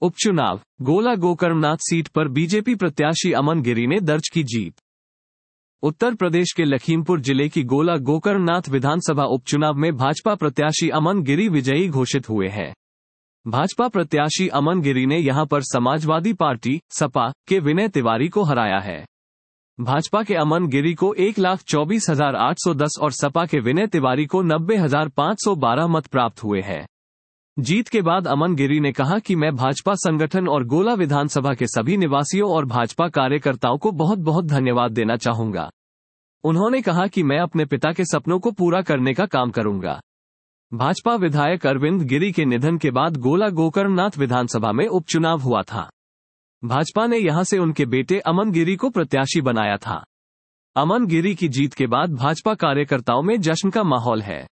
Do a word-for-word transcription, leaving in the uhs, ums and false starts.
उपचुनाव, गोला गोकर्णनाथ सीट पर बीजेपी प्रत्याशी अमन गिरी ने दर्ज की जीत। उत्तर प्रदेश के लखीमपुर जिले की गोला गोकर्णनाथ विधानसभा उपचुनाव में भाजपा प्रत्याशी अमन गिरी विजयी घोषित हुए हैं। भाजपा प्रत्याशी अमन गिरी ने यहां पर समाजवादी पार्टी सपा के विनय तिवारी को हराया है। भाजपा के अमन गिरी को एक लाख चौबीस हजार आठ सौ दस और सपा के विनय तिवारी को नब्बे हजार पाँच सौ बारह मत प्राप्त हुए हैं। जीत के बाद अमन गिरी ने कहा कि मैं भाजपा संगठन और गोला विधानसभा के सभी निवासियों और भाजपा कार्यकर्ताओं को बहुत बहुत धन्यवाद देना चाहूंगा। उन्होंने कहा कि मैं अपने पिता के सपनों को पूरा करने का काम करूंगा। भाजपा विधायक अरविंद गिरी के निधन के बाद गोला गोकर्णनाथ विधानसभा में उपचुनाव हुआ था। भाजपा ने यहां से उनके बेटे अमन गिरी को प्रत्याशी बनाया था। अमन गिरी की जीत के बाद भाजपा कार्यकर्ताओं में जश्न का माहौल है।